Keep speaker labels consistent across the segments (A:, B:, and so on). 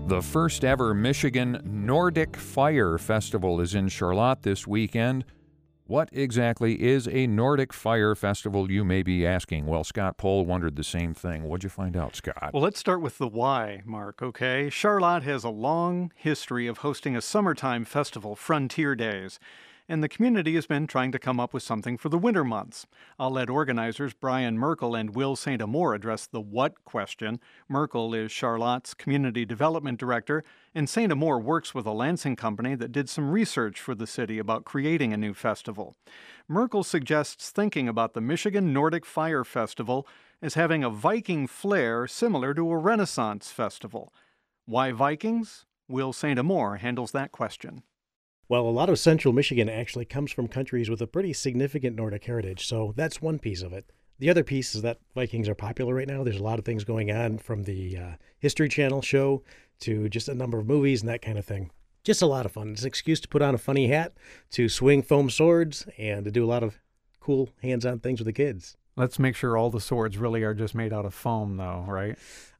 A: The first ever Michigan Nordic Fire Festival is in Charlotte this weekend. What exactly is a Nordic Fire Festival, you may be asking? Well, Scott Pohl wondered the same thing. What'd you find out, Scott?
B: Well, let's start with the why, Mark, okay? Charlotte has a long history of hosting a summertime festival, Frontier Days, and the community has been trying to come up with something for the winter months. I'll let organizers Brian Merkel and Will St. Amour address the what question. Merkel is Charlotte's Community Development Director, and St. Amour works with a Lansing company that did some research for the city about creating a new festival. Merkel suggests thinking about the Michigan Nordic Fire Festival as having a Viking flair similar to a Renaissance festival. Why Vikings? Will St. Amour handles that question.
C: Well, a lot of central Michigan actually comes from countries with a pretty significant Nordic heritage, so that's one piece of it. The other piece is that Vikings are popular right now. There's a lot of things going on, from the History Channel show to just a number of movies and that kind of thing. Just a lot of fun. It's an excuse to put on a funny hat, to swing foam swords, and to do a lot of cool hands-on things with the kids.
D: Let's make sure all the swords really are just made out of foam, though, right?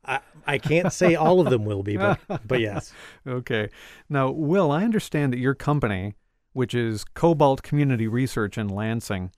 C: I can't say all of them will be, but yes.
D: Okay. Now, Will, I understand that your company, which is Cobalt Community Research in Lansing,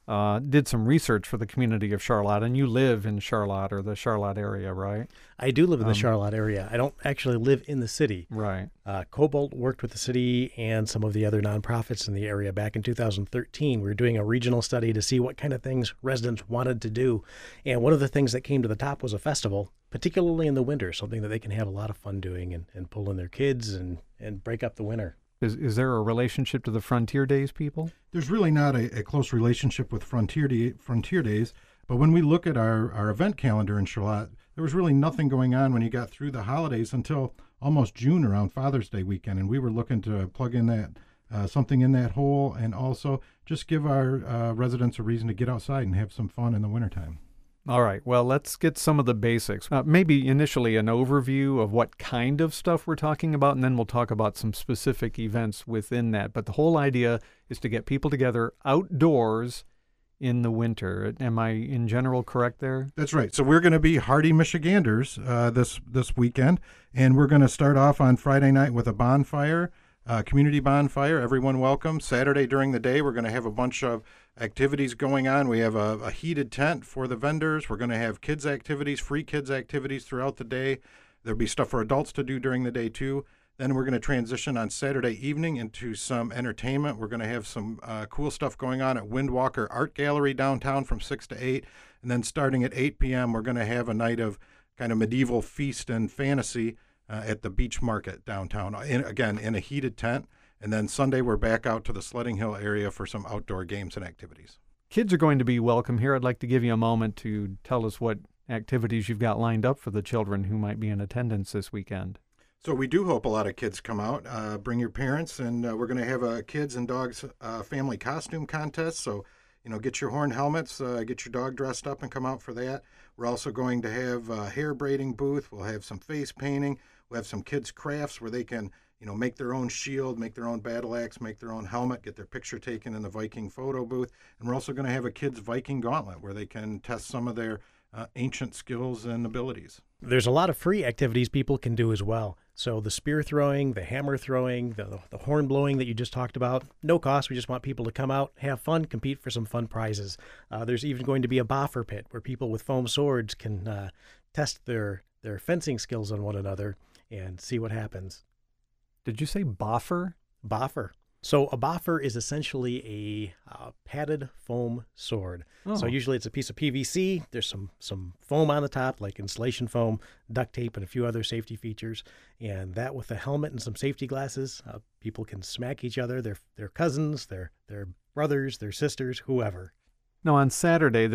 D: did some research for the community of Charlotte, and you live in Charlotte or the Charlotte area, right?
C: I do live in the Charlotte area. I don't actually live in the city.
D: Right.
C: Cobalt worked with the city and some of the other nonprofits in the area back in 2013. We were doing a regional study to see what kind of things residents wanted to do. And one of the things that came to the top was a festival, particularly in the winter, something that they can have a lot of fun doing and pull in their kids and break up the winter.
D: Is there a relationship to the Frontier Days people?
E: There's really not a close relationship with Frontier Days, but when we look at our event calendar in Charlotte, there was really nothing going on when you got through the holidays until almost June around Father's Day weekend, and we were looking to plug in that something in that hole and also just give our residents a reason to get outside and have some fun in the wintertime.
D: All right, well, let's get some of the basics. Maybe initially an overview of what kind of stuff we're talking about, and then we'll talk about some specific events within that. But the whole idea is to get people together outdoors in the winter. Am I, in general, correct there?
E: That's right. So we're going to be hardy Michiganders this weekend, and we're going to start off on Friday night with a bonfire, community bonfire. Everyone welcome. Saturday during the day, we're going to have a bunch of activities going on. We have a heated tent for the vendors. We're going to have kids activities, free kids activities throughout the day. There'll be stuff for adults to do during the day too. Then we're going to transition on Saturday evening into some entertainment. We're going to have some cool stuff going on at Windwalker Art Gallery downtown from 6 to 8. And then starting at 8 p.m., we're going to have a night of kind of medieval feast and fantasy at the Beach Market downtown, again, in a heated tent. And then Sunday, we're back out to the Sledding Hill area for some outdoor games and activities.
D: Kids are going to be welcome here. I'd like to give you a moment to tell us what activities you've got lined up for the children who might be in attendance this weekend.
E: So we do hope a lot of kids come out. Bring your parents, and we're going to have a kids and dogs family costume contest. So, get your horn helmets, get your dog dressed up and come out for that. We're also going to have a hair braiding booth. We'll have some face painting. We'll have some kids' crafts where they can make their own shield, make their own battle axe, make their own helmet, get their picture taken in the Viking photo booth. And we're also going to have a kids' Viking gauntlet where they can test some of their ancient skills and abilities.
C: There's a lot of free activities people can do as well. So the spear throwing, the hammer throwing, the horn blowing that you just talked about, no cost. We just want people to come out, have fun, compete for some fun prizes. There's even going to be a boffer pit where people with foam swords can test their fencing skills on one another and see what happens.
D: Did you say boffer?
C: Boffer. So a boffer is essentially a padded foam sword.
D: Oh.
C: So usually it's a piece of PVC. There's some foam on the top, like insulation foam, duct tape, and a few other safety features. And that with a helmet and some safety glasses, people can smack each other, their cousins, their brothers, their sisters, whoever.
D: Now on Saturday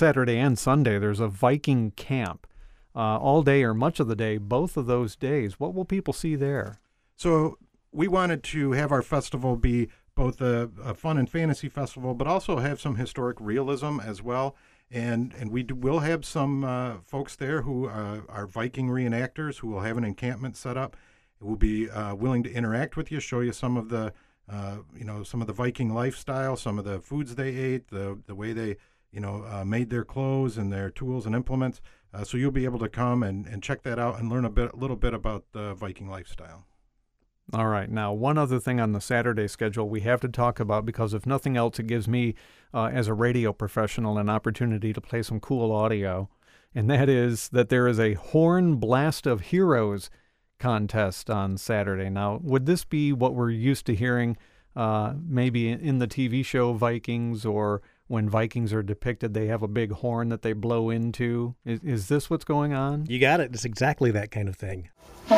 D: and Sunday, there's a Viking camp. All day or much of the day, both of those days. What will people see there?
E: So we wanted to have our festival be both a fun and fantasy festival, but also have some historic realism as well. And will have some folks there who are Viking reenactors who will have an encampment set up. We'll be willing to interact with you, show you some of the Viking lifestyle, some of the foods they ate, the way they made their clothes and their tools and implements. So you'll be able to come and check that out and learn a little bit about the Viking lifestyle.
D: All right. Now, one other thing on the Saturday schedule we have to talk about, because if nothing else, it gives me, as a radio professional, an opportunity to play some cool audio. And that is that there is a Horn Blast of Heroes contest on Saturday. Now, would this be what we're used to hearing maybe in the TV show Vikings, or when Vikings are depicted, they have a big horn that they blow into? Is this what's going on?
C: You got it. It's exactly that kind of thing.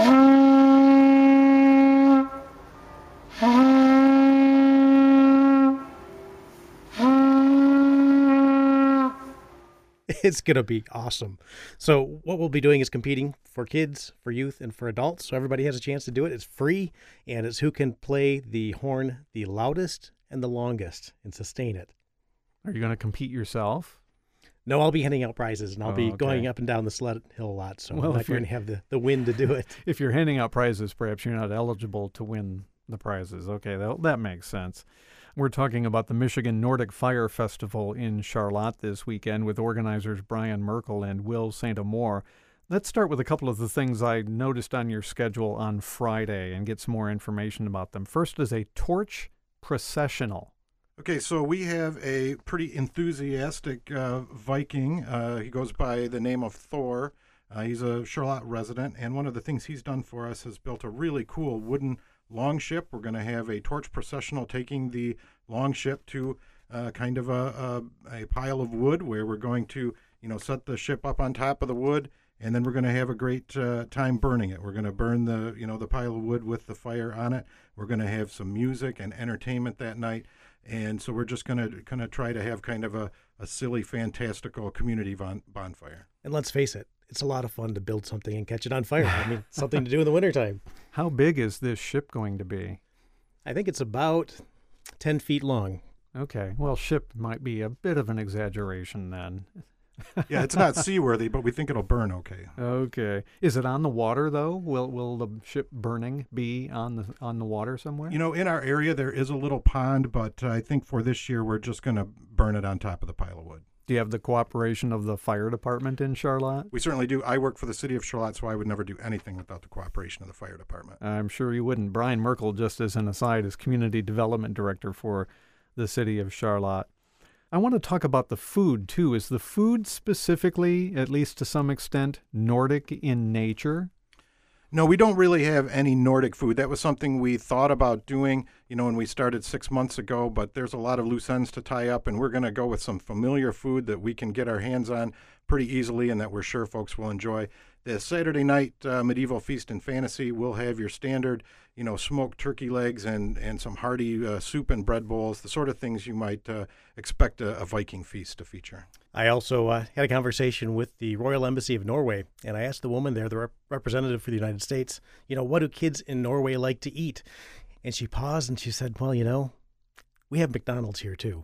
C: It's going to be awesome. So what we'll be doing is competing for kids, for youth, and for adults. So everybody has a chance to do it. It's free, and it's who can play the horn the loudest and the longest and sustain it.
D: Are you going to compete yourself?
C: No, I'll be handing out prizes, and I'll be
D: okay.
C: going up and down the sled hill a lot, so
D: Well,
C: I'm not
D: if you're-
C: going to have the wind to do it.
D: If you're handing out prizes, perhaps you're not eligible to win the prizes. Okay, that makes sense. We're talking about the Michigan Nordic Fire Festival in Charlotte this weekend with organizers Brian Merkel and Will St. Amour. Let's start with a couple of the things I noticed on your schedule on Friday and get some more information about them. First is a torch processional.
E: Okay, so we have a pretty enthusiastic Viking. He goes by the name of Thor. He's a Charlotte resident, and one of the things he's done for us is built a really cool wooden longship. We're going to have a torch processional taking the longship to kind of a pile of wood, where we're going to, set the ship up on top of the wood, and then we're going to have a great time burning it. We're going to burn the pile of wood with the fire on it. We're going to have some music and entertainment that night. And so we're just going to kind of try to have kind of a silly, fantastical community bonfire.
C: And let's face it, it's a lot of fun to build something and catch it on fire. I mean, something to do in the wintertime.
D: How big is this ship going to be?
C: I think it's about 10 feet long.
D: Okay, well, ship might be a bit of an exaggeration then.
E: Yeah, it's not seaworthy, but we think it'll burn okay.
D: Okay. Is it on the water, though? Will the ship burning be on the water somewhere?
E: In our area, there is a little pond, but I think for this year, we're just going to burn it on top of the pile of wood.
D: Do you have the cooperation of the fire department in Charlotte?
E: We certainly do. I work for the city of Charlotte, so I would never do anything without the cooperation of the fire department.
D: I'm sure you wouldn't. Brian Merkel, just as an aside, is Community Development Director for the city of Charlotte. I want to talk about the food, too. Is the food specifically, at least to some extent, Nordic in nature?
E: No, we don't really have any Nordic food. That was something we thought about doing, when we started 6 months ago, but there's a lot of loose ends to tie up, and we're going to go with some familiar food that we can get our hands on pretty easily and that we're sure folks will enjoy. The Saturday night medieval feast and fantasy will have your standard, smoked turkey legs and some hearty soup and bread bowls, the sort of things you might expect a Viking feast to feature.
C: I also had a conversation with the Royal Embassy of Norway, and I asked the woman there, the representative for the United States, what do kids in Norway like to eat? And she paused and she said, well, we have McDonald's here too.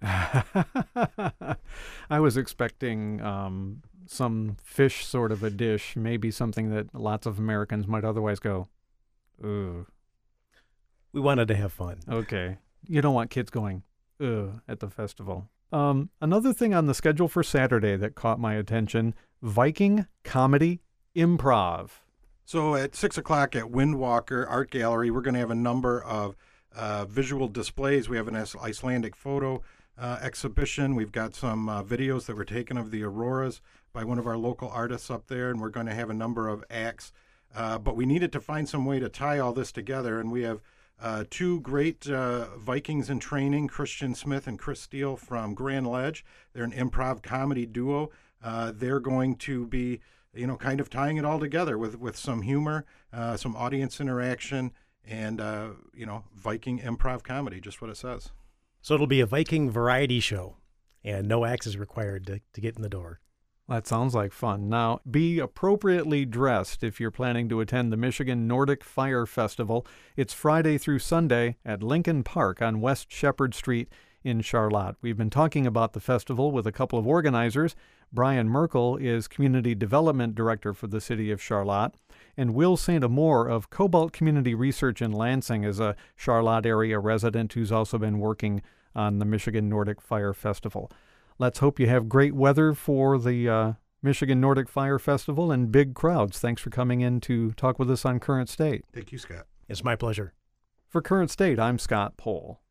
D: I was expecting some fish sort of a dish, maybe something that lots of Americans might otherwise go, ugh.
C: We wanted to have fun.
D: Okay. You don't want kids going, ugh, at the festival. Another thing on the schedule for Saturday that caught my attention, Viking Comedy Improv.
E: So at 6 o'clock at Windwalker Art Gallery, we're going to have a number of visual displays. We have an Icelandic photo exhibition. We've got some videos that were taken of the auroras by one of our local artists up there, and we're going to have a number of acts. But we needed to find some way to tie all this together, and we have two great Vikings in training, Christian Smith and Chris Steele from Grand Ledge. They're an improv comedy duo. They're going to be, kind of tying it all together with some humor, some audience interaction, and, Viking improv comedy, just what it says.
C: So it'll be a Viking variety show, and no axe is required to get in the door.
D: That sounds like fun. Now, be appropriately dressed if you're planning to attend the Michigan Nordic Fire Festival. It's Friday through Sunday at Lincoln Park on West Shepherd Street in Charlotte. We've been talking about the festival with a couple of organizers. Brian Merkel is Community Development Director for the City of Charlotte, and Will St. Amour of Cobalt Community Research in Lansing is a Charlotte area resident who's also been working on the Michigan Nordic Fire Festival. Let's hope you have great weather for the Michigan Nordic Fire Festival and big crowds. Thanks for coming in to talk with us on Current State.
E: Thank you, Scott.
C: It's my pleasure.
D: For Current State, I'm Scott Pohl.